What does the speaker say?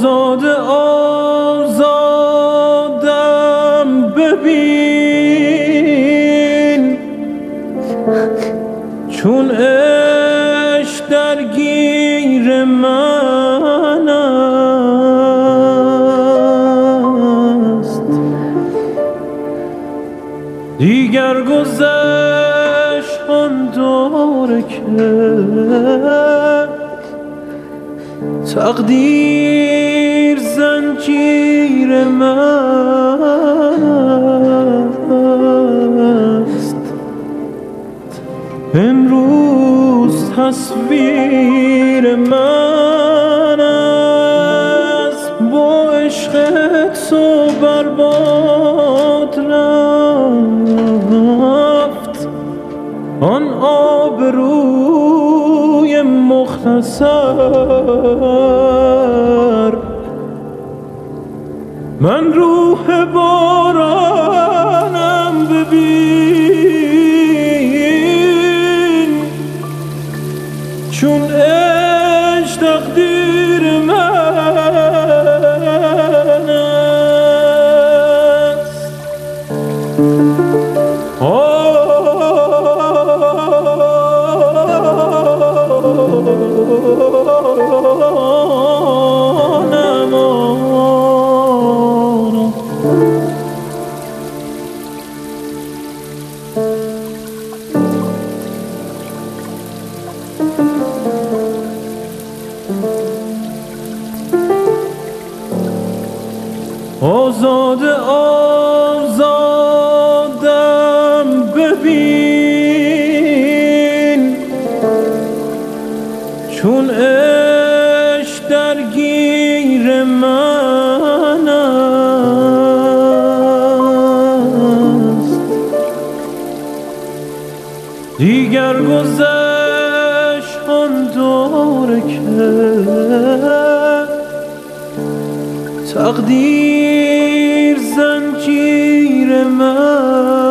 آزادم ببین، چون عشق درگیر من است. دیگر گذشت آن دوره که تقدیر زنجیر من است. امروز تصویر من است با عشق تو برباد رفت. آن آبروی مختصر، من روح بارانم ببین، چون عشق تقدیر من است. آزادم ببین، چون عشق درگیر من است. دیگر گذشت آن دوره که تقدیر زنجیر من